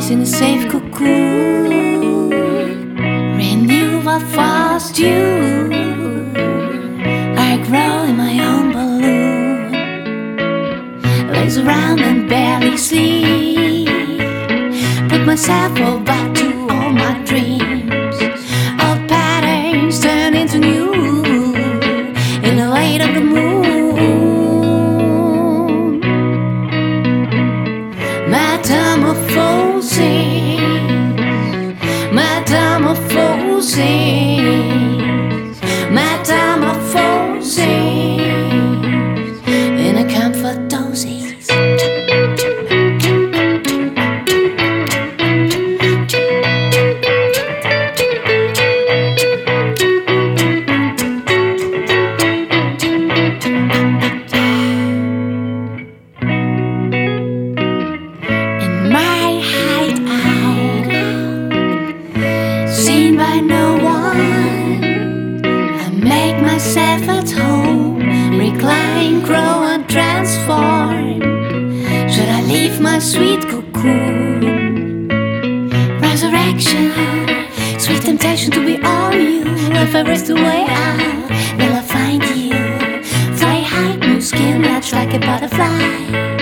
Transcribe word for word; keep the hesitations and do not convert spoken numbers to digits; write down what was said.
voice in a safe cocoon. Renew what fast you. I grow in my own balloon. Lays around and barely sleep. Put myself all back to all my dreams. Old patterns turn into new in the light of the moon. Metamorphosis, metamorphosis, metamorphosis in a comfort doses. Seen by no one, I make myself at home. Recline, grow and transform. Should I leave my sweet cocoon? Resurrection, sweet temptation to be all new. If I rest away out, will I find you? Fly high, new skin, that's like a butterfly.